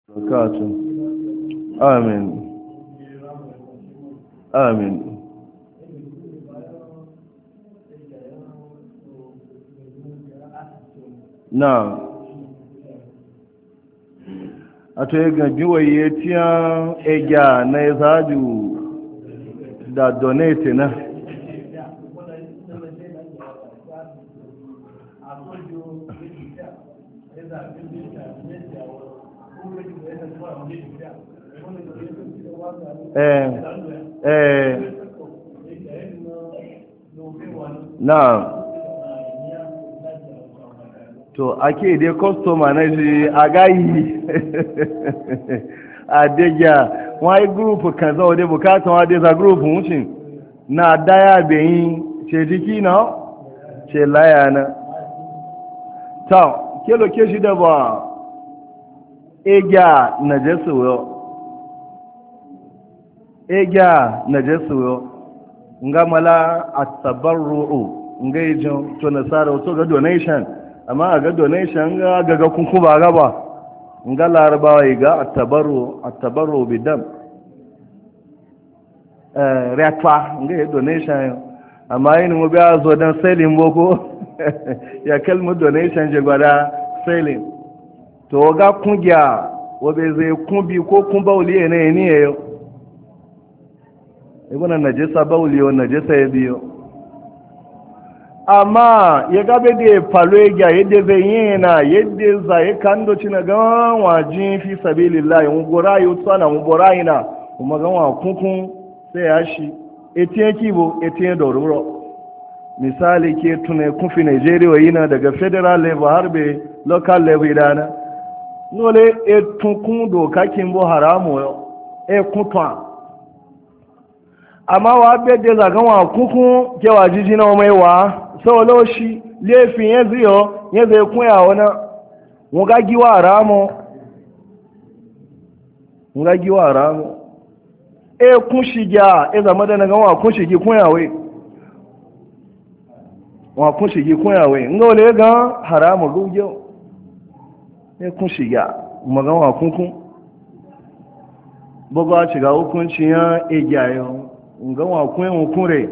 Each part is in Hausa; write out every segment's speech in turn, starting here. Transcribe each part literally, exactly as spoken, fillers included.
barakatuh. Amin. Amin. Na a to yi gajiwaye tiyan egya na izaju da donate na eh eh na to ake dai customer na shi a gayi a degya wani group kan zo dai bukatan wa dai za group wucin na daya bayin ce jiki na ce laya na ta ke loke shi da ba egya na jesu yo egya na jesu yo nga mala at-tabarru'u nga yijin to nasara to ga donation amma a ga donation ga gaga kunku ba gaba nga larabawa yi ga attabaru attabaru bidam eh retwa nga yi donation amma yin mu biya zo dan selling boko ya kalmu donation je gwada selling to ga kungiya wabe zai kumbi ko kun bauli ne ne yayo ibuna najisa bauli yo najisa ya biyo amma ya gabe da falo ya yadda zai yi na yadda zai kando ci na gan wajin fi sabilillahi mu gora yi tsana mu gora yi na kuma gan wa kunkun sai ya shi etiye kibo etiye dororo misali ke tuna kufi Nigeria yi na daga federal level har be local level dana nole etunkun doka kimbo haramu yo e kutwa amma wa be da zagan wa kunkun ke wajiji na mai wa sau laushi laifin ya ziyo ya zai kuya wani wugagiwa ramu wugagiwa ramu e kun shiga e zama da naga wa kun shigi kuyawe wa kun shigi kuyawe nga wale ga haramu gugyo e kun shiga maga wa kunkun bugu a shiga hukuncin ya egyayo nga wa kun hukure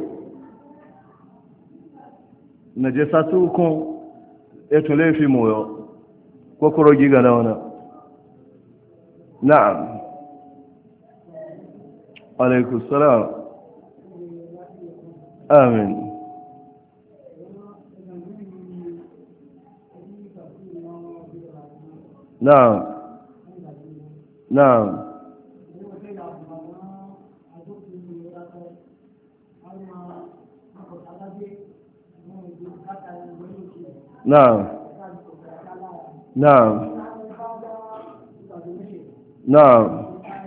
na je satu kun eto laifi moyo kokoro giga na wana na'am alaikum salam amin na'am na'am Naam. Naam. Naam.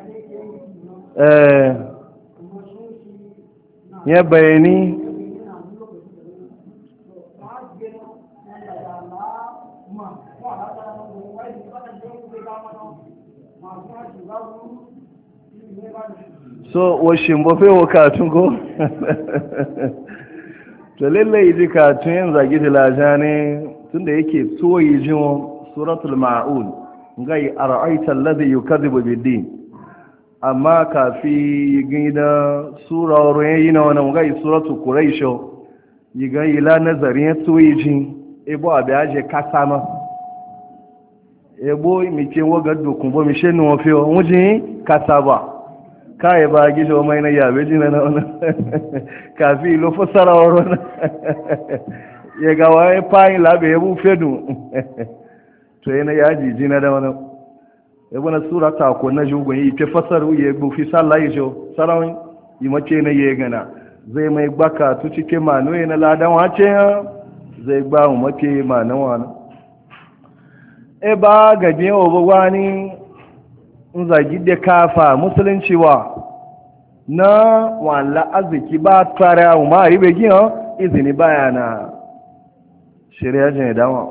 Eh. Ya bayani. So, washin bofe wakatun ko? To lallai ji katun yin zagi tilaja ne tunda yake so yi jin suratul ma'un gai ara'aita alladhi yukadhibu bid-din amma kafi gida sura ruwayi na wannan gai suratul quraish yi gai la nazarin so yi jin ebo abiaje kasama ebo mi ce waga dokun bo mi shenu ofe wujin kasaba kai ba gijo mai na yabe jina na wannan kafi lo fasara wannan ya ga wai fayin labe ya bu fedu to yana yaji jina da wannan ya bana sura ta ko na jugun yi ke fasaru ya bu fi sallahi jo sarawin yi mace na ye gana zai mai gbaka tu cike manu na ladan wace zai gba mu make manan wannan e ba gaje obogwani in zagi da kafa musulunci wa na wala arziki ba tsara ma ribe gina izini bayana shirya jini dama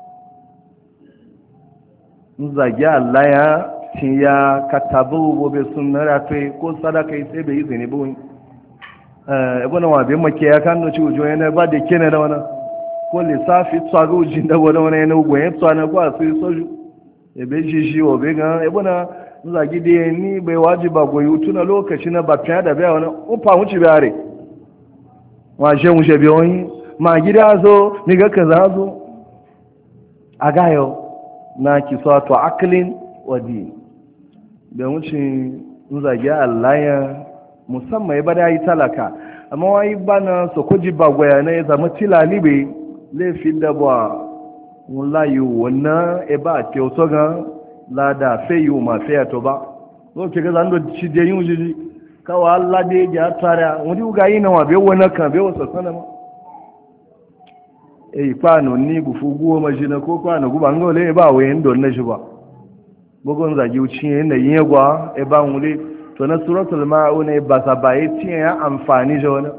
in zagi Allah ya cin ya katabu bobe sun na rafe ko sadaka sai bai izini buwin ebe na wabe make ya kan noci ujo yana ba da kene da wani ko lissafi tsaga ujin da wani wani yana ugbo ya tsana ko a sai soju ebe shi shi obe ga ebe na zagi da ni bai wajiba goyi tuna lokaci na bakin da bai wani ufa wuce bare washe wuce bai wani ma gida zo ni ga kaza zo a gayo na kisa to aklin wadi bai wuce zagi Allah ya musamman ya bada yi talaka amma wani bana so kuji ba goya na ya zama tilali bai laifin da ba layu wannan e ba ke so ga lada feyu ma feya to ba so ke ga zando ci je yin jiji kawa Allah de ya tara wani ga yi na wa be wona kan be wasa sana ma e kwano ni gufu guwo ma jina ko kwano guba ngole ba wayen don na shi ba bugun zagi uci ne yin gwa e ba wule to na suratul maun e ba sa ba yi tin ya amfani jona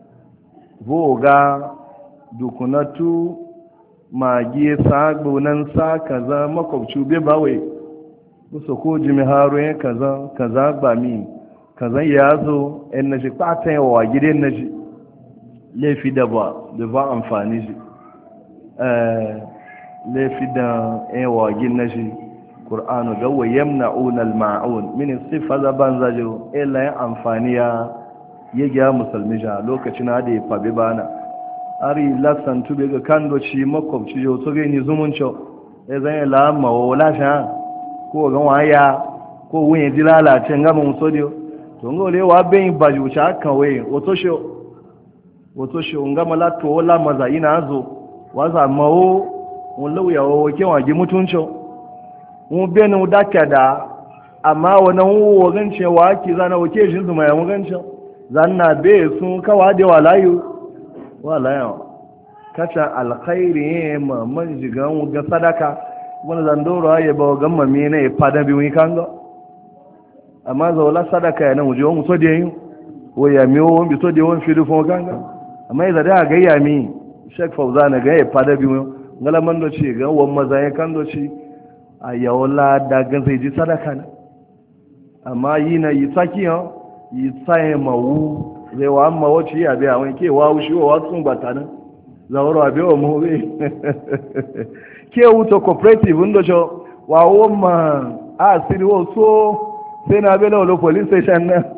voga dukunatu magi sa gbonan sa kaza makwabci bai bawai kusa ko jimi haro ya kaza kaza ba mi kaza ya zo yan na shi kwata yawa gidan na shi laifi da ba da ba amfani shi laifi da yawa gidan na shi ƙur'anu ga wa yamna'un al-ma'un min sifa da ban zajo illa ya amfani ya yage musulmi ja lokacin da ya fabi bana ari lasan tube ga kando ci makwabci jo to gani zumunco ya zan la ma wala sha ko ga waya ko wunye dilala ce ngama musodio to ngole wa ben baju cha kan we otosho otosho ngama la to wala maza ina zo waza mawo mun lauya wa ke wa gi mutunco mun benu dakada amma wannan wo gance wa ki zana wake shi zuma ya mun gance zanna be sun kawa da walayu wala yawa kaca alkhairi ma man jigan ga sadaka wani zandoro ya ba ga mami ne ya fada bi wani kanga amma zawla sadaka ya nan wujo mu so de yin o ya mi o bi so de won fidu fo kanga amma ya da ga ya mi Sheikh Fauzan ga ya fada bi wani ngala man do ci ga won maza ya kan do ci a yawla da ga zai ji sadaka na amma yi na yi saki ha yi sai mawu zai wa amma wacce ya biya wani ke wawu shi wa watsun ba ta nan zauro a biya wa mawabe ke wuta cooperative ndo cho wa woma a siri wo so sai na bela wala police station na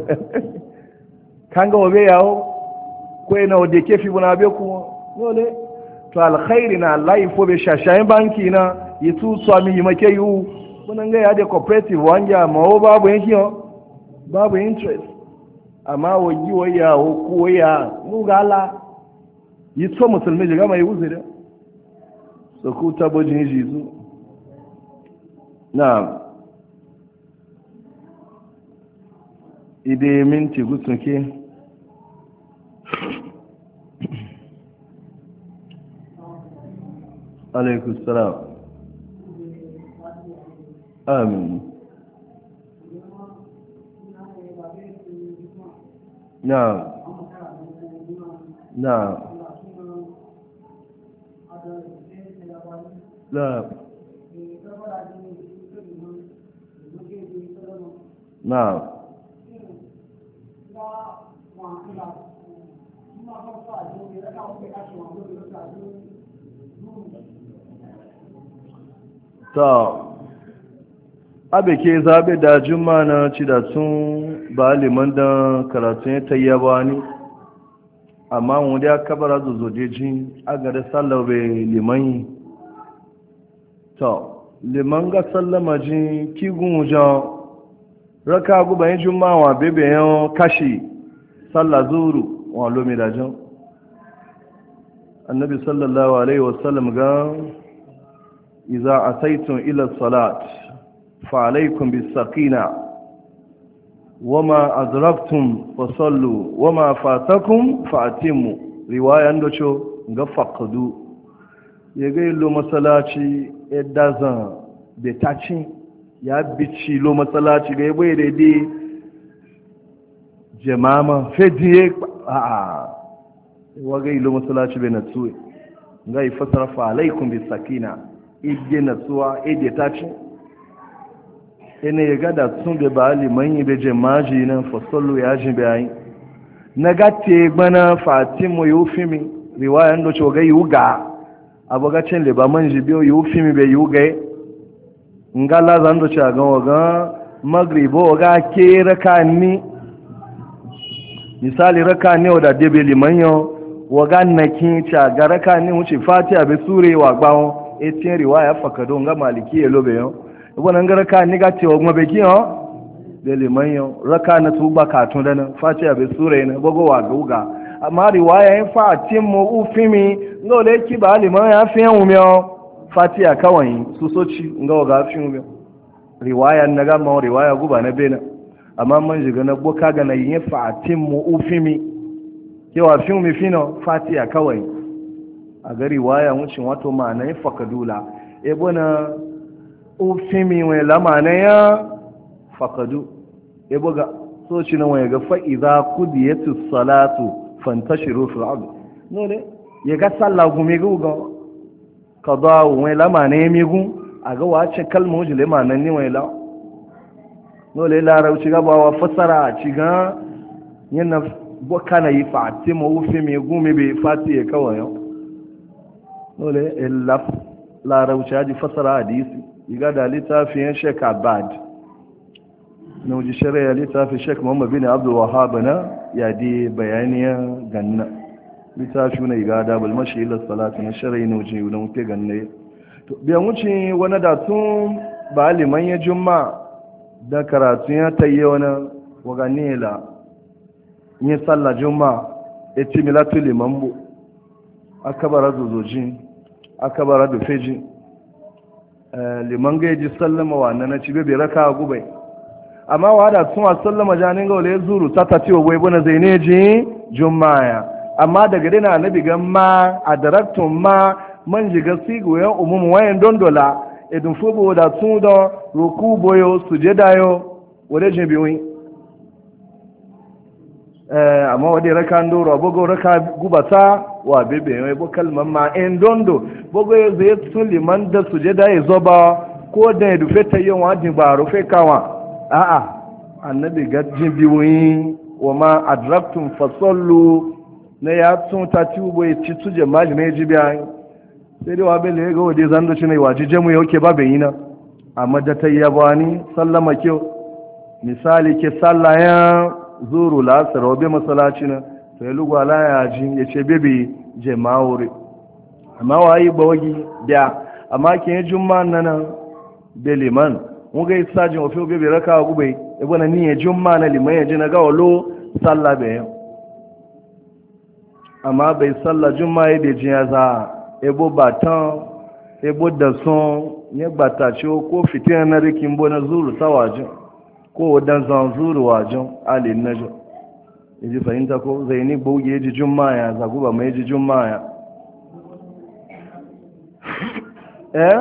kanga wabe yawo ko ina wade ke fi buna be kuma dole to alkhairi na Allah fo be shashayin banki na yitu so mi make yu kunan ga ya de cooperative wanja mawo babu yanki babu interest amma waji waya ko waya mu gala yi so musulmi jiga mai wuce da so ku tabo jin jizu na ide minti gutsuke alaikum salam amin na na na na ta abe ke zabe da juma na ci da sun ba liman da karatun ya tayyaba ni amma wanda ya kabara zozojejin aga da sallar bai liman yi ta liman ga sallama jin kigun wujan raka guba yin juma wa bebe yan kashi sallar zuru wa lomi da jan annabi sallallahu alaihi wasallam ga iza ataitun ila salat fa alaikum bis sakina wama adraktum fasallu wama fatakum fa'timu riwaya ndocho ga faqdu yega lo masalaci edazan be tachi ya bici lo masalaci ga bai da di jamama fediye a a waga lo masalaci be natsuwe ga ifasara fa alaikum bis sakina ide natsuwa ide tachi ene ya gada sun da ba liman yi da jamaji nan fasallu ya ji bayan na gate gbana fatimu yi ufimi riwayan da coga yi uga abogacin liba man ji biyo yi ufimi bai yi uga ngala zando cha ga waga magribo ga ke raka ni misali raka ni oda debe limanyo waga nakin cha ga raka ni wuce fatiha be sure wa gbawo etin riwaya fakado nga maliki elobe yo ibona nga raka ni ga ce wa be kiyo be limanyo raka na tuba katun dana fatiha be sure ne bogo wa guga amma riwaya yin fatin mu ufimi ngole ki ba liman ya fi yan umiyo fatiha kawai su soci nga waga fi umiyo riwaya na gama riwaya guba na bena amma man jiga na boka ga na yin fatin mu ufimi kewa fi umi fino fatiha kawai a ga riwaya wucin wato ma'ana yin fakadula ebo na ufimi wai lamana ya fakadu ebo ga soci na wai ga fa'iza kudiyatu salatu fantashiru fil ard nole ya ga sallah gumi guga qada wa la ma ne mi gu aga wace kalmu jile ma nan ni wala nole la rauci ga ba wa fasara ci ga yana boka na yi fati mu fi mi gumi be fati ya kawai nole illa la rauci ji fasara hadisi iga da litafin Sheikh Abad na wuji shari'a littafin Sheikh Muhammad bin Abdul Wahhab na ya di bayaniya ganna littafi na igada bal mashi ila salati na shari'a na wuji na wuce ganna to biyan wuce wani da tun ba liman ya jumma da karatu ya tayye wani waganila yin sallah jumma ya ci milatu liman bu aka bara zozojin aka bara dufejin liman ga ji sallama wa na ci bebe raka gubai amma wada sun wa sallama janin ga wale zuru ta ta ciwo bai bana zai ne ji jumaya amma daga dina annabi gan ma a daraktun ma man jiga sigo yan umumu wayan dondola edun fubo da tun da roku boyo sujeda yo wale jin biwi eh amma wade raka ndoro bogo raka gubata wa bebe yo bo kalman ma en dondo bogo zai tun liman da sujeda ya zoba ko da edu feta yon wadin baro fe kawa a'a annabi gajin biyoyi wa ma adraktum fasallu na ya tun ta ci ubo ya ci tuje mali na ji biya sai dai wa bele ga wade zan doci ne waji jamu yauke ba bai na amma da ta yaba ni sallama ke misali ke sallaya zuru la sarobe masallaci na sai lugwa la ya ji ya ce bebe jama'ure amma wayi bawagi biya amma ke jumma nan beliman mun ga sajin ofi obi bai raka gube ebo na niye jumma na liman ya ji na ga walo sallah bai amma bai sallah jumma ya da jiya za ebo batan ebo da son ya bata ce ko fitina na rikin bo na zuru ta wajen ko wadan zan zuru wajen alin na jo yaji fahimta ko zai ni boge ya ji jumma ya zaguba mai ji jumma ya eh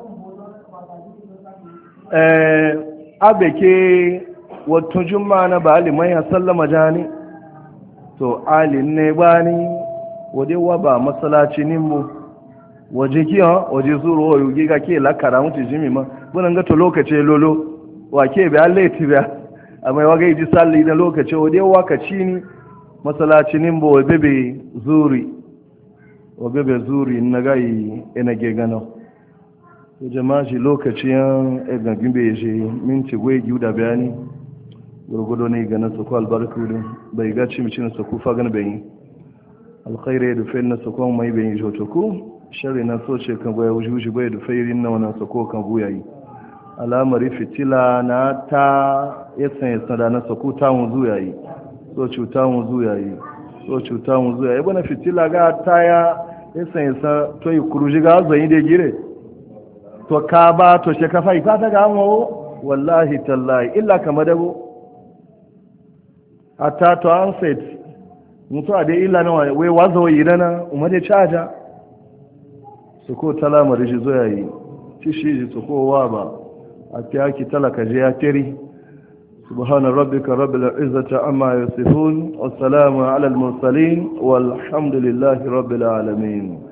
eh abeke wato jumma na ba liman ya sallama jani to alin ne bani wade wa ba masalaci nimbo waje kiya waje zuru wa yugi ga ke lakara mutu jimi ma bunan ga to lokaci lolo wa ke bi allati ba amma wa ga ji salli da lokaci wade wakaci ni masalaci nimbo wa bebe zuri wa bebe zuri na gai ina ge gano jama'a shi lokacin egagin bai shi minti gwai giyu da bayani gurgudu ne ga nasu ko albarku bai ga ci micin su ku fagan bai alkhairu da fayin nasu ko mai bai joto ku shari na so ce kan gwai wujuji bai da fayin na wannan su ko kan buyayi alamari fitila na ta yasan yasan da na su ku ta mu zuyayi so cuta mu zuyayi so cuta mu zuyayi bana fitila ga ta ya yasan yasan to yi kuruji ga zan da gire to ka ba to she ka fai ta ga mu wallahi tallahi illa kama dabo hatta to an set mutu a dai illa nawa wai wazo yi dana umma dai caja su ko talama da shi zo yayi ci shi su ko wa ba a ta ki talaka je ya tiri subhana rabbika rabbil izzati amma yasifun wassalamu ala al mursalin walhamdulillahi rabbil alamin